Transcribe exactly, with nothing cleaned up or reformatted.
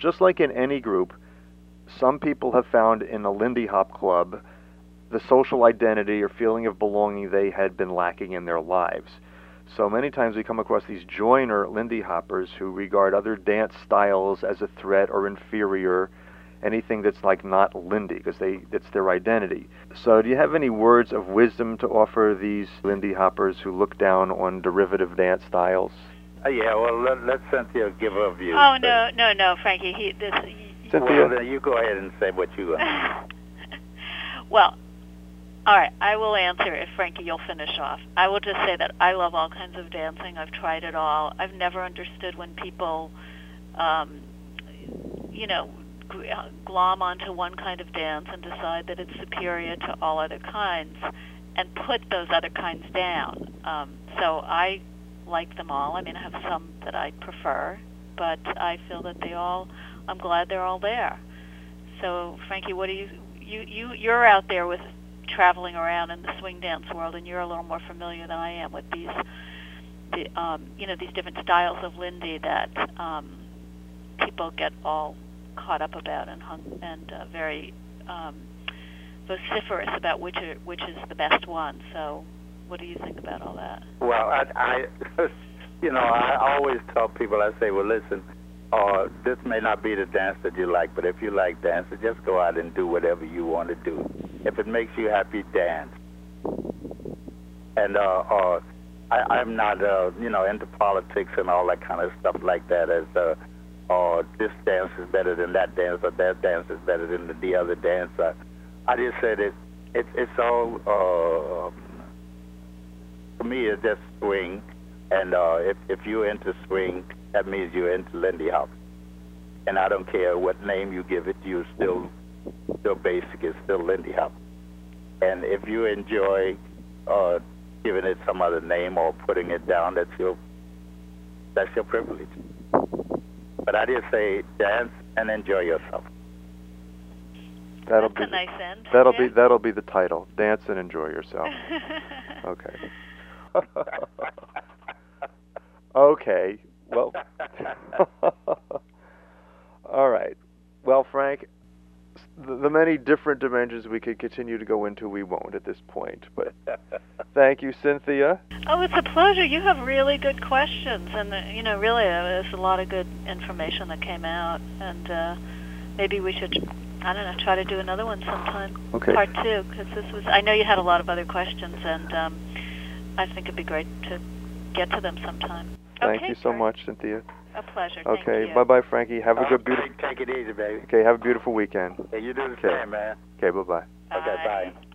just like in any group, some people have found in a Lindy Hop club the social identity or feeling of belonging they had been lacking in their lives. So many times we come across these joiner Lindy Hoppers who regard other dance styles as a threat or inferior, anything that's like not Lindy, because they it's their identity. So do you have any words of wisdom to offer these Lindy Hoppers who look down on derivative dance styles? Uh, yeah, well, let, let Cynthia give her view. Oh, no, no, no, Frankie. He, this, Cynthia? Well, then you go ahead and say what you want. Well, all right, I will answer if, Frankie, you'll finish off. I will just say that I love all kinds of dancing. I've tried it all. I've never understood when people, um, you know, glom onto one kind of dance and decide that it's superior to all other kinds and put those other kinds down. Um, so I like them all. I mean, I have some that I prefer, but I feel that they all, I'm glad they're all there. So, Frankie, what do you, you, you, you're out there with traveling around in the swing dance world, and you're a little more familiar than I am with these, the, um, you know, these different styles of Lindy that um, people get all caught up about and hung, and uh, very um, vociferous about which are, which is the best one. So, what do you think about all that? Well, I, I you know, I always tell people, I say, well, listen, uh, this may not be the dance that you like, but if you like dancing, just go out and do whatever you want to do. If it makes you happy, dance. And uh, uh, I, I'm not, uh, you know, into politics and all that kind of stuff like that. As uh, uh, this dance is better than that dance, or that dance is better than the, the other dance. Uh, I just said it. It it's all uh, for me. It's just swing, and uh, if if you're into swing, that means you're into Lindy Hop. And I don't care what name you give it, you're still still basic. It's still Lindy Hop. And if you enjoy uh, giving it some other name or putting it down, that's your that's your privilege. But I just say dance and enjoy yourself. That'll That's be a nice end. That'll yeah. be that'll be the title. Dance and enjoy yourself. Okay. Okay. Well. All right. Well, Frank, the, the many different dimensions we could continue to go into, we won't at this point. But thank you, Cynthia. Oh, it's a pleasure. You have really good questions, and uh, you know, really, uh, there's a lot of good information that came out, and uh, maybe we should, I don't know, try to do another one sometime. Okay. Part two, because this was. I know you had a lot of other questions, and um, I think it'd be great to get to them sometime. Thank okay, you so great. much, Cynthia. A pleasure. Okay. Thank Bye, you. bye, Frankie. Have a Uh, good, beautiful. Take it easy, baby. Okay. Have a beautiful weekend. Hey, you do the Okay. same, man. Okay. Bye, bye. Okay, Bye. bye.